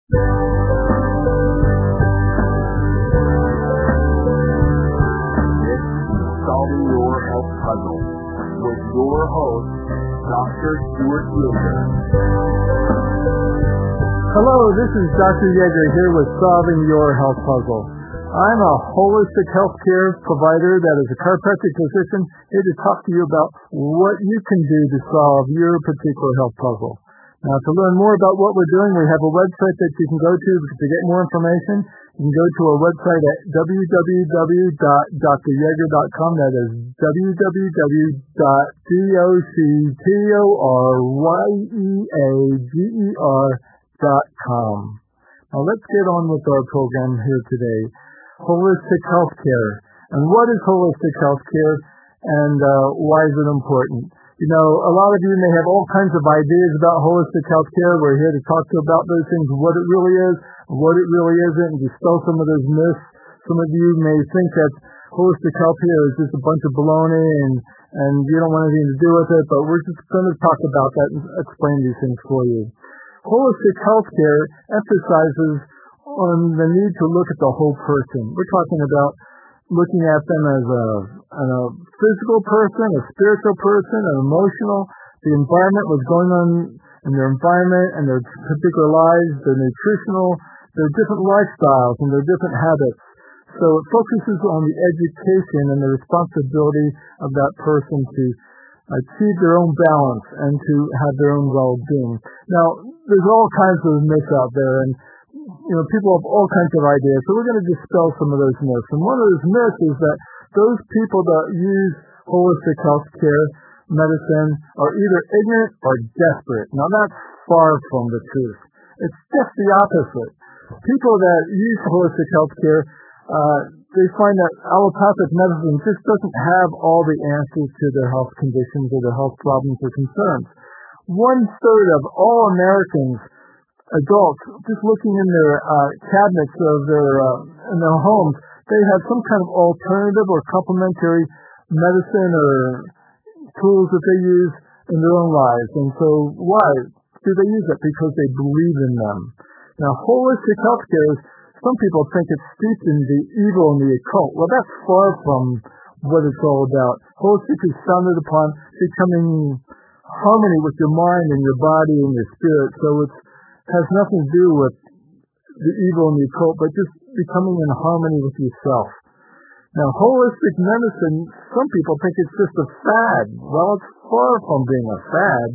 This is Solving Your Health Puzzle with your host, Dr. Stuart Yeager. Hello, this is Dr. Yeager here with Solving Your Health Puzzle. I'm a holistic healthcare provider that is a chiropractic physician here to talk to you about what you can do to solve your particular health puzzle. Now, to learn more about what we're doing, we have a website that you can go to get more information. You can go to our website at www.dryeager.com. That is www.dryeager.com. Now, let's get on with our program here today. Holistic healthcare. And what is holistic healthcare, and why is it important? You know, a lot of you may have all kinds of ideas about holistic healthcare. We're here to talk to you about those things, what it really is, what it really isn't, and dispel some of those myths. Some of you may think that holistic healthcare is just a bunch of baloney and you don't want anything to do with it, but we're just going to talk about that and explain these things for you. Holistic healthcare emphasizes on the need to look at the whole person. We're talking about looking at them as a physical person, a spiritual person, an emotional, the environment, what's going on in their environment and their particular lives, their nutritional, their different lifestyles and their different habits. So it focuses on the education and the responsibility of that person to achieve their own balance and to have their own well-being. Now, there's all kinds of myths out there, and people have all kinds of ideas, so we're going to dispel some of those myths. And one of those myths is that those people that use holistic health care medicine are either ignorant or desperate. Now, that's far from the truth. It's just the opposite. People that use holistic health care, they find that allopathic medicine just doesn't have all the answers to their health conditions or their health problems or concerns. 1/3 of all Americans, adults, just looking in their cabinets of in their homes, they have some kind of alternative or complementary medicine or tools that they use in their own lives. And so why do they use it? Because they believe in them. Now, holistic healthcare, some people think it's steeped in the evil and the occult. Well, that's far from what it's all about. Holistic is founded upon becoming harmony with your mind and your body and your spirit. So it has nothing to do with the evil and the occult, but just becoming in harmony with yourself. Now, holistic medicine, some people think it's just a fad. Well, it's far from being a fad.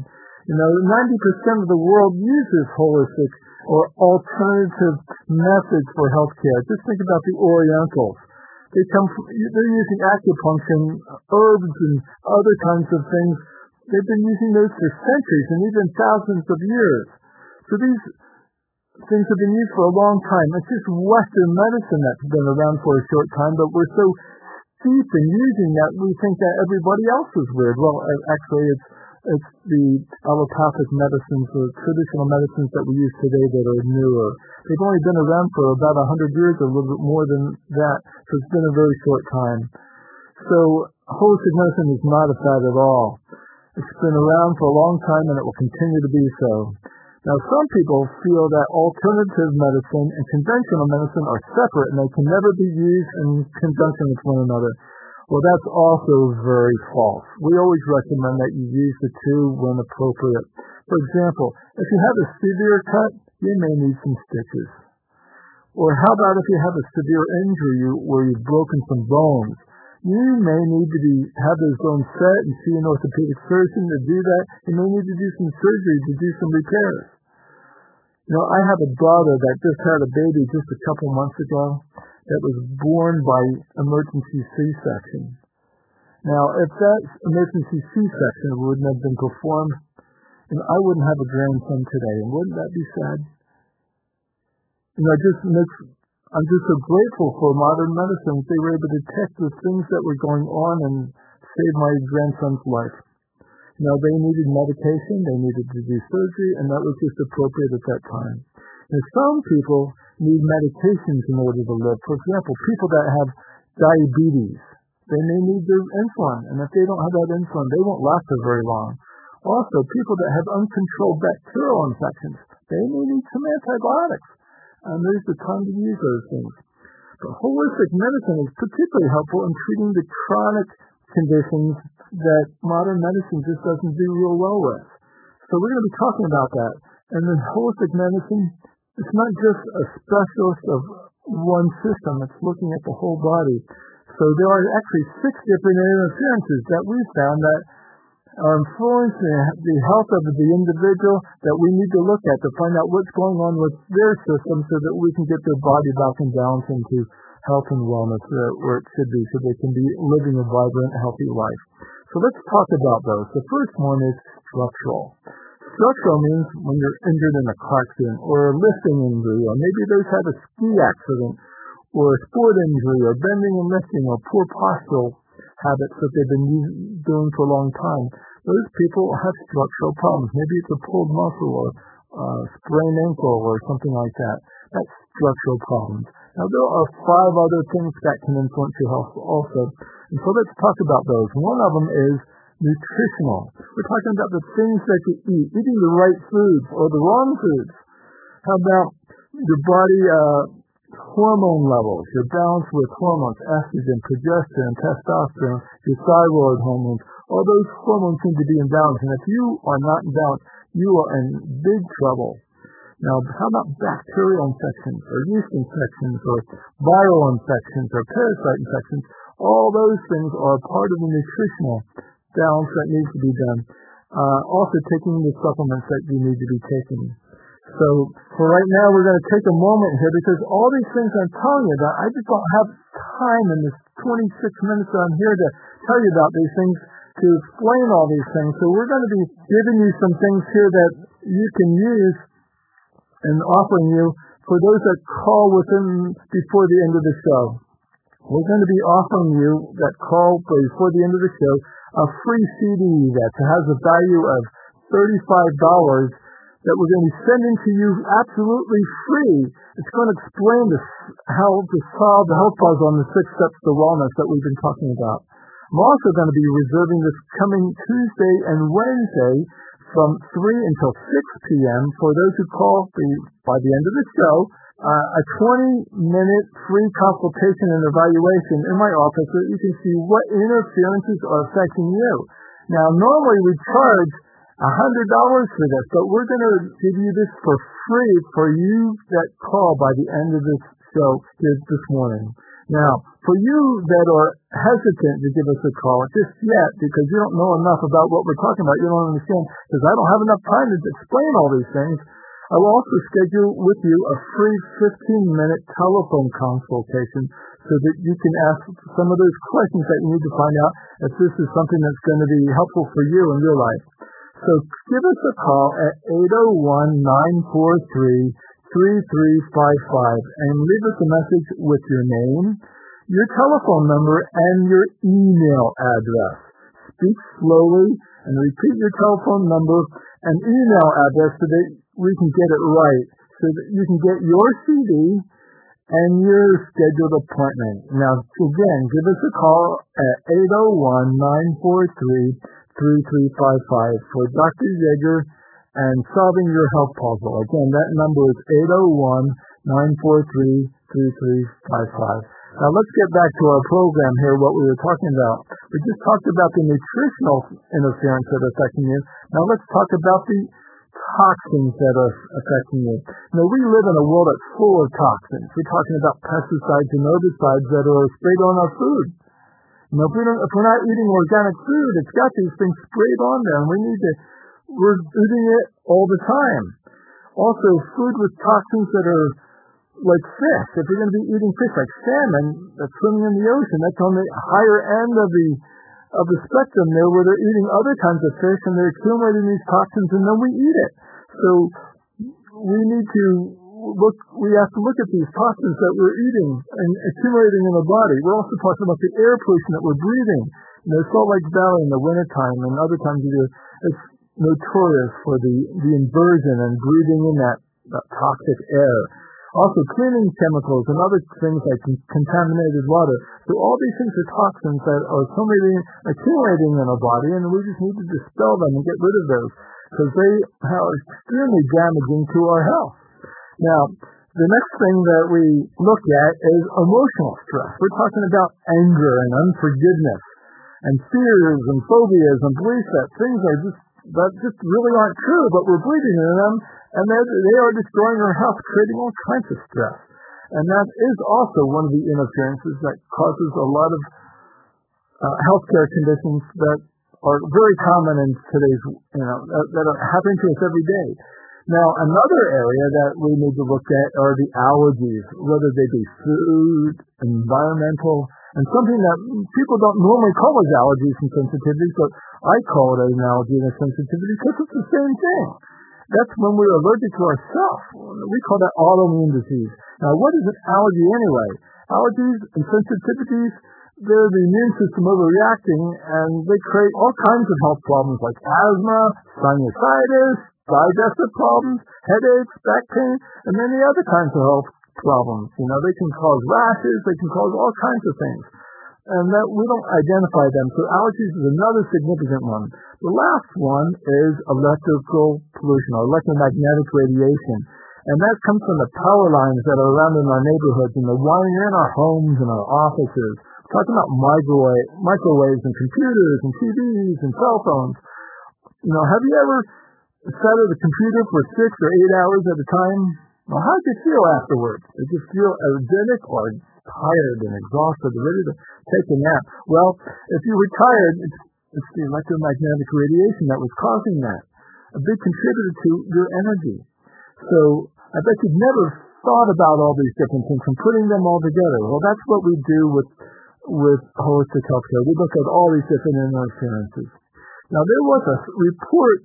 90% of the world uses holistic or alternative methods for healthcare. Just think about the Orientals. They're using acupuncture, herbs, and other kinds of things. They've been using those for centuries and even thousands of years. So these things have been used for a long time. It's just Western medicine that's been around for a short time, but we're so steep in using that we think that everybody else is weird. Well, actually, it's the allopathic medicines, the traditional medicines that we use today that are newer. They've only been around for about 100 years, or a little bit more than that, so it's been a very short time. So holistic medicine is not a fad at all. It's been around for a long time, and it will continue to be so. Now, some people feel that alternative medicine and conventional medicine are separate and they can never be used in conjunction with one another. Well, that's also very false. We always recommend that you use the two when appropriate. For example, if you have a severe cut, you may need some stitches. Or how about if you have a severe injury where you've broken some bones? You may need to have those bones set and see an orthopedic surgeon to do that. You may need to do some surgery to do some repairs. I have a daughter that just had a baby just a couple months ago that was born by emergency C-section. Now, if that emergency C-section wouldn't have been performed, I wouldn't have a grandson today. And wouldn't that be sad? I'm just so grateful for modern medicine that they were able to detect the things that were going on and save my grandson's life. They needed medication, they needed to do surgery, and that was just appropriate at that time. Now, some people need medications in order to live. For example, people that have diabetes, they may need their insulin, and if they don't have that insulin, they won't last for very long. Also, people that have uncontrolled bacterial infections, they may need some antibiotics. and there's the time to use those things. But holistic medicine is particularly helpful in treating the chronic conditions that modern medicine just doesn't do real well with. So we're going to be talking about that. And then holistic medicine, it's not just a specialist of one system, it's looking at the whole body. So there are actually 6 different interferences that we found that are influencing the health of the individual that we need to look at to find out what's going on with their system so that we can get their body back in balance into health and wellness where it should be so they can be living a vibrant, healthy life. So let's talk about those. The first one is structural. Structural means when you're injured in a car accident or a lifting injury, or maybe they've had a ski accident or a sport injury or bending and lifting or poor postural habits that they've been doing for a long time. Those people have structural problems. Maybe it's a pulled muscle or sprained ankle or something like that. That's structural problems. Now, there are 5 other things that can influence your health also. And so let's talk about those. One of them is nutritional. We're talking about the things that you eat, eating the right foods or the wrong foods. How about your body hormone levels, your balance with hormones, estrogen, progesterone, testosterone, your thyroid hormones? All those hormones need to be in balance. And if you are not in balance, you are in big trouble. Now, how about bacterial infections or yeast infections or viral infections or parasite infections? All those things are part of the nutritional balance that needs to be done. Also, taking the supplements that you need to be taking. So, for right now, we're going to take a moment here because all these things I'm telling you about, I just don't have time in this 26 minutes that I'm here to tell you about these things, to explain all these things. So we're going to be giving you some things here that you can use and offering you for those that call before the end of the show. We're going to be offering you that call before the end of the show a free CD that has a value of $35 that we're going to be sending to you absolutely free. It's going to explain how to solve the health puzzle on the 6 steps to wellness that we've been talking about. I'm also going to be reserving this coming Tuesday and Wednesday from 3 until 6 p.m. for those who call by the end of the show, a 20-minute free consultation and evaluation in my office so that you can see what interferences are affecting you. Now, normally we charge $100 for this, but we're going to give you this for free for you that call by the end of this show here this morning. Now, for you that are hesitant to give us a call just yet because you don't know enough about what we're talking about, you don't understand, because I don't have enough time to explain all these things, I will also schedule with you a free 15-minute telephone consultation so that you can ask some of those questions that you need to find out if this is something that's going to be helpful for you in your life. So give us a call at 801-943-3355 and leave us a message with your name, your telephone number, and your email address. Speak slowly and repeat your telephone number and email address so that we can get it right, so that you can get your CD and your scheduled appointment. Now, again, give us a call at 801-943-3355 for Dr. Yeager and solving your health puzzle. Again, that number is 801-943-3355. Now let's get back to our program here, what we were talking about. We just talked about the nutritional interference that are affecting you. Now let's talk about the toxins that are affecting you. Now we live in a world that's full of toxins. We're talking about pesticides and herbicides that are sprayed on our food. Now if we're not eating organic food, it's got these things sprayed on there, and we're eating it all the time. Also, food with toxins that are like fish. If you're going to be eating fish like salmon that's swimming in the ocean, that's on the higher end of the spectrum there, where they're eating other kinds of fish and they're accumulating these toxins, and then we eat it. So we have to look at these toxins that we're eating and accumulating in the body. We're also talking about the air pollution that we're breathing. Salt Lake Valley in the wintertime and other times of year, it's notorious for the inversion and breathing in that toxic air. Also, cleaning chemicals and other things like contaminated water. So all these things are toxins that are accumulating in our body, and we just need to dispel them and get rid of those because they are extremely damaging to our health. Now, The next thing that we look at is emotional stress. We're talking about anger and unforgiveness and fears and phobias and beliefs that things are just really aren't true, but we're believing in them, and they are destroying our health, creating all kinds of stress. And that is also one of the interferences that causes a lot of healthcare conditions that are very common in today's, that are happening to us every day. Now, another area that we need to look at are the allergies, whether they be food, environmental, and something that people don't normally call as allergies and sensitivities, but I call it an allergy and a sensitivity because it's the same thing. That's when we're allergic to ourselves. We call that autoimmune disease. Now, what is an allergy anyway? Allergies and sensitivities, they're the immune system overreacting, and they create all kinds of health problems like asthma, sinusitis, digestive problems, headaches, back pain, and many other kinds of health problems. They can cause rashes, they can cause all kinds of things. And that we don't identify them. So allergies is another significant one. The last one is electrical pollution or electromagnetic radiation. And that comes from the power lines that are around in our neighborhoods and the wiring in our homes and our offices. We're talking about microwaves and computers and TVs and cell phones. Have you ever sat at a computer for 6 or 8 hours at a time? Well, how did you feel afterwards? Did you feel energetic or tired and exhausted, ready to take a nap? Well, if you were tired, it's the electromagnetic radiation that was causing that, a big contributor to your energy. So I bet you've never thought about all these different things and putting them all together. Well, that's what we do with holistic healthcare. We look at all these different interferences. Now, there was a report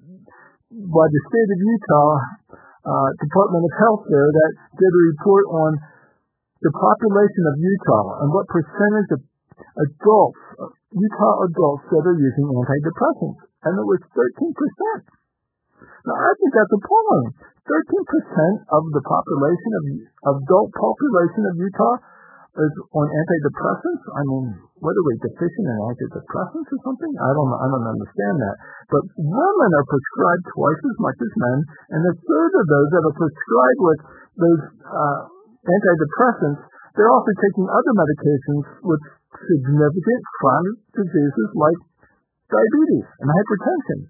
by the state of Utah Department of Health there that did a report on the population of Utah and what percentage of Utah adults that are using antidepressants. And it was 13%. Now, I think that's appalling. 13% of the population adult population of Utah is on antidepressants. I mean, what are we, deficient in antidepressants or something? I don't understand that. But women are prescribed twice as much as men, and a third of those that are prescribed with those antidepressants, they're also taking other medications with significant chronic diseases like diabetes and hypertension.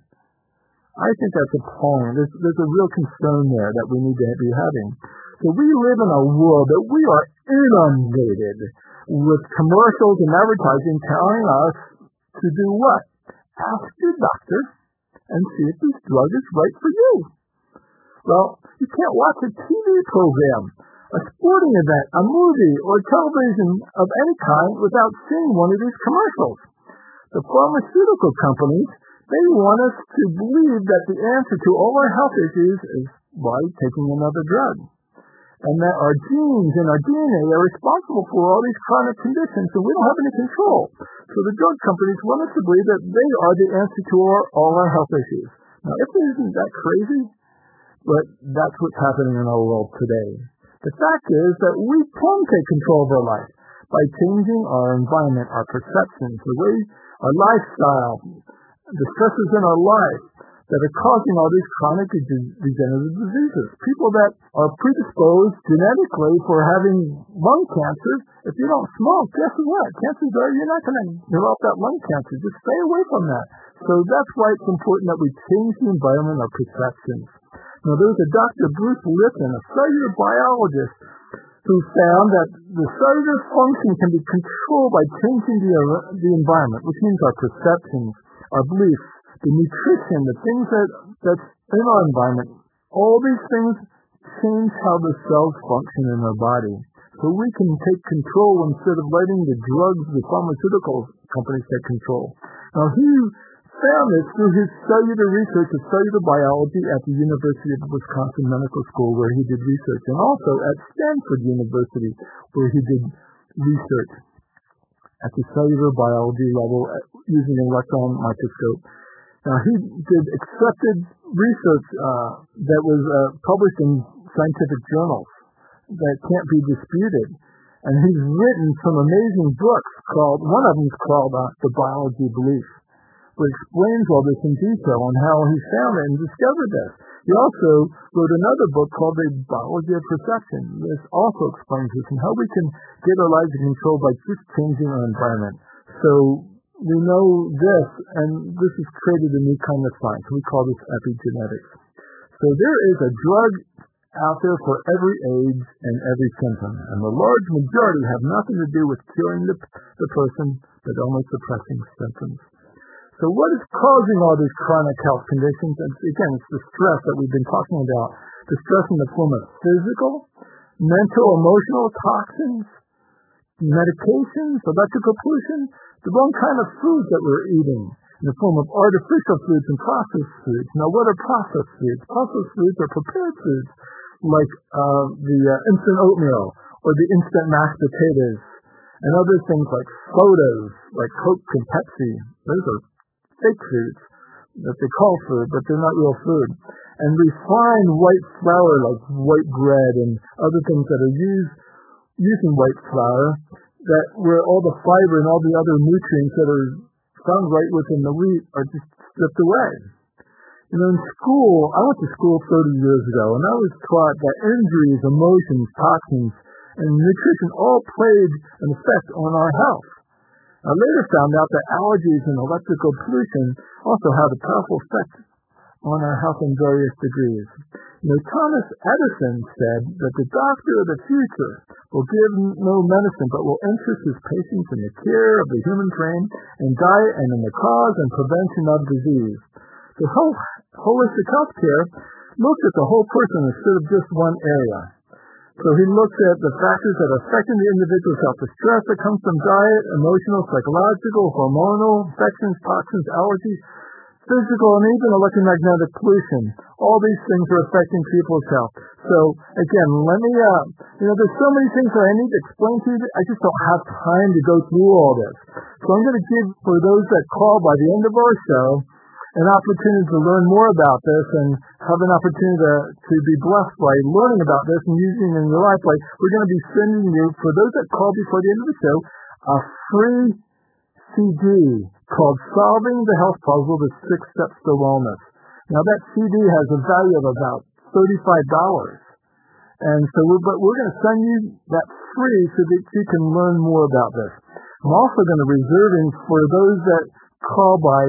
I think that's appalling. There's a real concern there that we need to be having. So we live in a world that we are inundated with commercials and advertising telling us to do what? Ask your doctor and see if this drug is right for you. Well, you can't watch a TV program, a sporting event, a movie, or television of any kind without seeing one of these commercials. The pharmaceutical companies, they want us to believe that the answer to all our health issues is by taking another drug. And that our genes and our DNA are responsible for all these chronic conditions, and we don't have any control. So the drug companies want us to believe that they are the answer to all our health issues. Now, isn't that crazy? But that's what's happening in our world today. The fact is that we can take control of our life by changing our environment, our perceptions, the way our lifestyle, the stresses in our life that are causing all these chronic degenerative diseases. People that are predisposed genetically for having lung cancer, if you don't smoke, guess what? Chances are you're not going to develop that lung cancer. Just stay away from that. So that's why it's important that we change the environment, our perceptions. Now, there's a Dr. Bruce Lipton, a cellular biologist, who found that the cellular function can be controlled by changing the environment, which means our perceptions, our beliefs, the nutrition, the things that's in our environment. All these things change how the cells function in our body. So we can take control instead of letting the drugs, the pharmaceutical companies take control. Now, he found this through his cellular research of cellular biology at the University of Wisconsin Medical School, where he did research, and also at Stanford University, where he did research at the cellular biology level using an electron microscope. Now, he did accepted research that was published in scientific journals that can't be disputed. And he's written some amazing books one of them is called The Biology of Belief. where he explains all this in detail on how he found it and discovered this. He also wrote another book called The Biology of Perception. This also explains this and how we can get our lives in control by just changing our environment. So we know this, and this has created a new kind of science. We call this epigenetics. So there is a drug out there for every age and every symptom, and the large majority have nothing to do with curing the person, but only suppressing symptoms. So what is causing all these chronic health conditions? And again, it's the stress that we've been talking about, the stress in the form of physical, mental, emotional toxins, medications, electrical pollution, the wrong kind of foods that we're eating in the form of artificial foods and processed foods. Now, what are processed foods? Processed foods are prepared foods like the instant oatmeal or the instant mashed potatoes and other things like sodas, like Coke and Pepsi. Those are fake foods that they call food, but they're not real food. And refined white flour like white bread and other things that are using white flour, that where all the fiber and all the other nutrients that are found right within the wheat are just stripped away. In school, I went to school 30 years ago, and I was taught that injuries, emotions, toxins, and nutrition all played an effect on our health. I later found out that allergies and electrical pollution also have a powerful effect on our health in various degrees. Thomas Edison said that the doctor of the future will give no medicine but will interest his patients in the care of the human frame and diet and in the cause and prevention of disease. The holistic healthcare looks at the whole person instead of just one area. So he looks at the factors that are affecting the individual's health, the stress that comes from diet, emotional, psychological, hormonal, infections, toxins, allergies, physical, and even electromagnetic pollution. All these things are affecting people's health. So, again, let me, there's so many things that I need to explain to you. I just don't have time to go through all this. So I'm going to give, for those that call by the end of our show, an opportunity to learn more about this and have an opportunity to be blessed by learning about this and using it in your life. Like, we're going to be sending you, for those that call before the end of the show, a free CD called Solving the Health Puzzle, The 6 Steps to Wellness. Now, that CD has a value of about $35. And so we're going to send you that free so that you can learn more about this. I'm also going to reserve for those that call by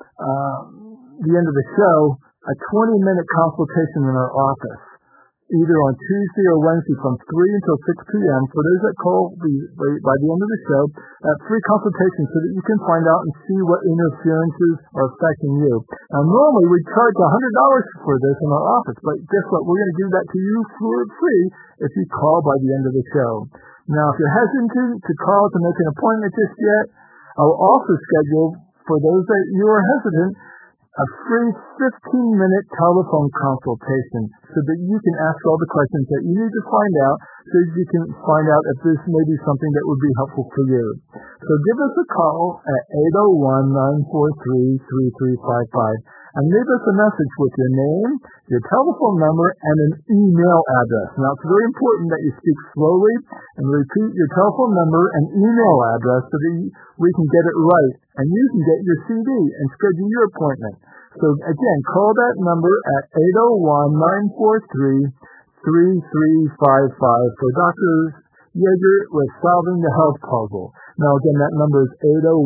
the end of the show, a 20-minute consultation in our office, either on Tuesday or Wednesday from 3 until 6 p.m. For those that call by the end of the show, that free consultation so that you can find out and see what interferences are affecting you. Now, normally we charge $100 for this in our office, but guess what? We're going to give that to you for free if you call by the end of the show. Now, if you're hesitant to call to make an appointment just yet, I'll also schedule, for those that you are hesitant, a free 15-minute telephone consultation so that you can ask all the questions that you need to find out so that you can find out if this may be something that would be helpful for you. So give us a call at 801-943-3355 and leave us a message with your name, your telephone number, and an email address. Now, it's very important that you speak slowly and repeat your telephone number and email address so that we can get it right and you can get your CD and schedule your appointment. So, again, call that number at 801-943-3355 for Dr. Yeager with Solving the Health Puzzle. Now, again, that number is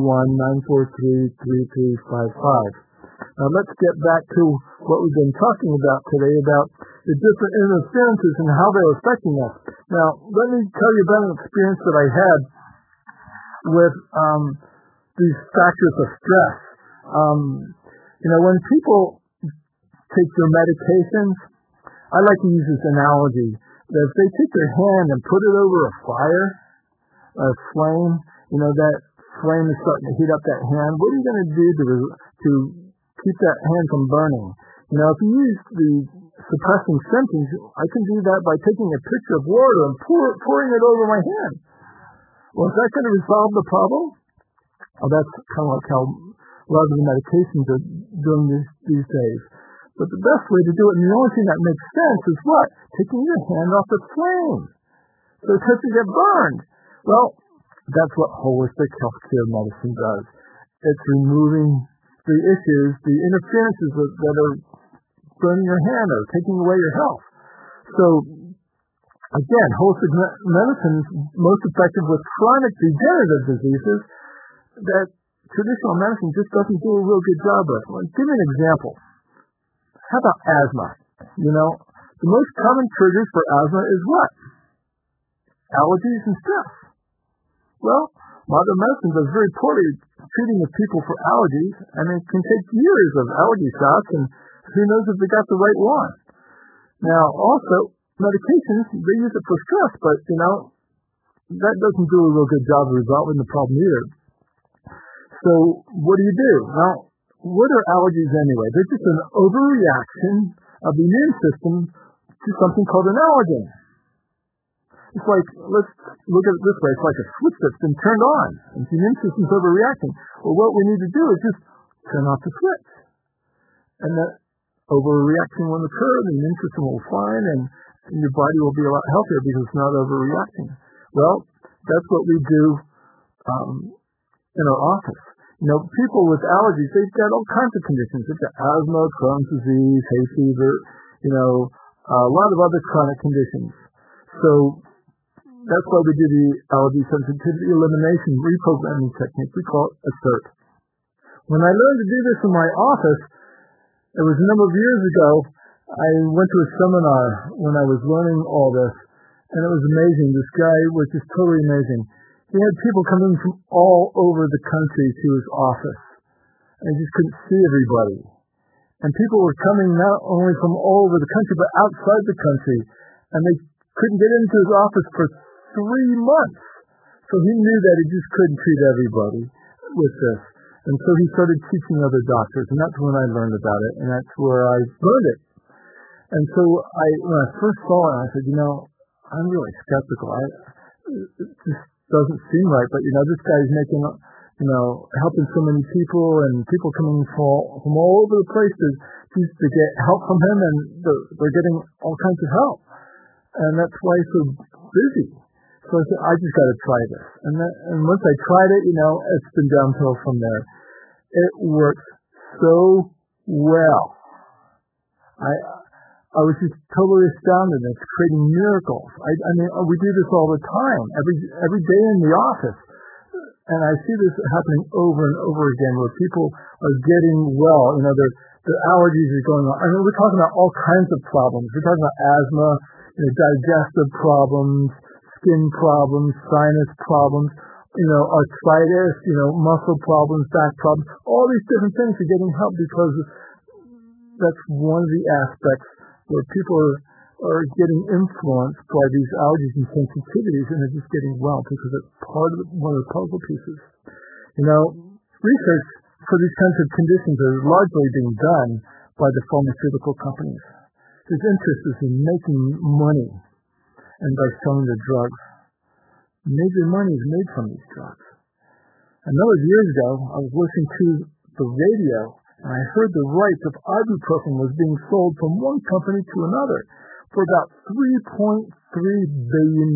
801-943-3355. Now, let's get back to what we've been talking about today, about the different interferences and how they're affecting us. Now, let me tell you about an experience that I had with these factors of stress. When people take their medications, I like to use this analogy that if they take their hand and put it over a fire, a flame, that flame is starting to heat up that hand, what are you going to do to keep that hand from burning? If you use the suppressing symptoms, I can do that by taking a pitcher of water and pouring it over my hand. Well, is that going to resolve the problem? Well, that's kind of like how a lot of the medications are doing these days. But the best way to do it, and the only thing that makes sense, is what? Taking your hand off the flame so it doesn't get burned. Well, that's what holistic healthcare medicine does. It's removing the issues, the interferences that are burning your hand or taking away your health. So, again, holistic medicine is most effective with chronic degenerative diseases that traditional medicine just doesn't do a real good job with. I'll give you an example. How about asthma? The most common triggers for asthma is what? Allergies and stress. Well, modern medicine does very poorly treating the people for allergies, and it can take years of allergy shots, and who knows if they got the right one. Now, also, medications, they use it for stress, but, that doesn't do a real good job of resolving the problem either. So, what do? Well, what are allergies anyway? They're just an overreaction of the immune system to something called an allergen. It's like, let's look at it this way, it's like a switch that's been turned on, and the immune system's overreacting. Well, what we need to do is just turn off the switch. And that overreaction won't occur, the immune system will fine, and your body will be a lot healthier because it's not overreacting. Well, that's what we do in our office. People with allergies, they've got all kinds of conditions. They've got asthma, Crohn's disease, hay fever, a lot of other chronic conditions. So that's why we do the allergy sensitivity elimination reprogramming technique. We call it ASSERT. When I learned to do this in my office, it was a number of years ago, I went to a seminar when I was learning all this, and it was amazing. This guy was just totally amazing. He had people coming from all over the country to his office, and he just couldn't see everybody. And people were coming not only from all over the country, but outside the country, and they couldn't get into his office for 3 months. So he knew that he just couldn't treat everybody with this. And so he started teaching other doctors, and that's when I learned about it, and that's where I learned it. And so when I first saw it, I said, I'm really skeptical. It just doesn't seem right, but this guy's making, helping so many people, and people coming from all over the place to get help from him, and they're getting all kinds of help. And that's why he's so busy. So I said, I just got to try this. And once I tried it, it's been downhill from there. It works so well. I was just totally astounded. It's creating miracles. I mean, we do this all the time, every day in the office. And I see this happening over and over again where people are getting well. Their allergies are going on. I mean, we're talking about all kinds of problems. We're talking about asthma, digestive problems, skin problems, sinus problems, arthritis, muscle problems, back problems. All these different things are getting help because that's one of the aspects where people are getting influenced by these allergies and sensitivities, and they're just getting well because it's one of the puzzle pieces. Research for these kinds of conditions are largely being done by the pharmaceutical companies, whose interest is in making money and by selling the drugs. Major money is made from these drugs. A number of years ago, I was listening to the radio, and I heard the rights of ibuprofen was being sold from one company to another for about $3.3 billion.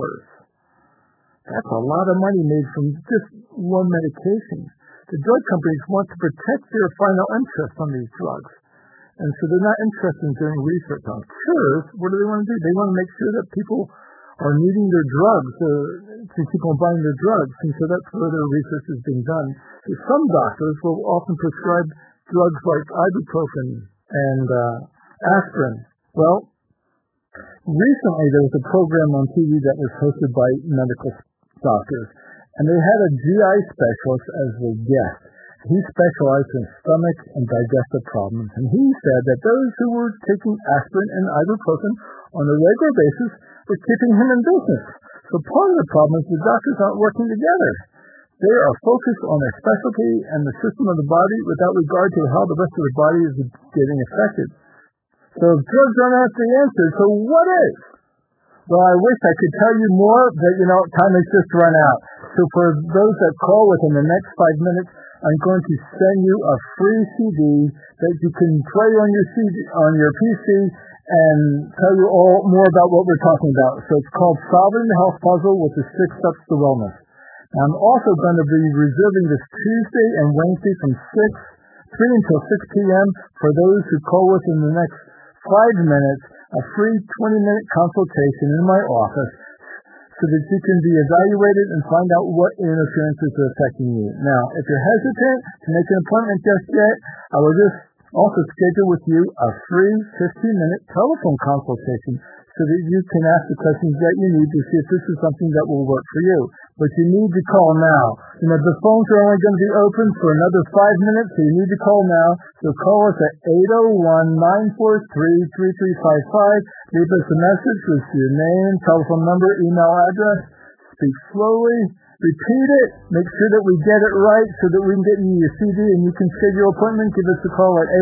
That's a lot of money made from just one medication. The drug companies want to protect their final interest on these drugs. And so they're not interested in doing research on cures. What do they want to do? They want to make sure that people are needing their drugs, to keep on buying their drugs. And so that's where their research is being done. So some doctors will often prescribe drugs like ibuprofen and aspirin. Well, recently there was a program on TV that was hosted by medical doctors, and they had a GI specialist as the guest. He specialized in stomach and digestive problems, and he said that those who were taking aspirin and ibuprofen on a regular basis were keeping him in business. So part of the problem is the doctors aren't working together. They are focused on their specialty and the system of the body without regard to how the rest of the body is getting affected. So if drugs are not the answer, so what is? Well, I wish I could tell you more, but time has just run out. So for those that call within the next 5 minutes, I'm going to send you a free CD that you can play on your PC and tell you all more about what we're talking about. So it's called Solving the Health Puzzle with the 6 Steps to Wellness. I'm also going to be reserving this Tuesday and Wednesday from 6 3 until 6 p.m. For those who call within the next 5 minutes, a free 20-minute consultation in my office so that you can be evaluated and find out what interferences are affecting you. Now, if you're hesitant to make an appointment just yet, I will just also schedule with you a free 15-minute telephone consultation so that you can ask the questions that you need to see if this is something that will work for you. But you need to call now. The phones are only going to be open for another 5 minutes, so you need to call now. So call us at 801-943-3355. Leave us a message with your name, telephone number, email address. Speak slowly. Repeat it. Make sure that we get it right so that we can get you your CD and you can schedule your appointment. Give us a call at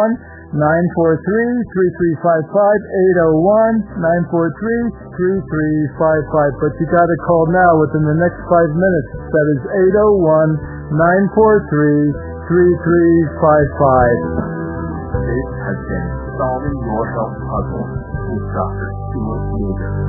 801-943-3355, 801-943-3355. But you got to call now within the next 5 minutes. That is 801-943-3355. This has been Solving Your Health Puzzle with Dr. Stuart Yeager.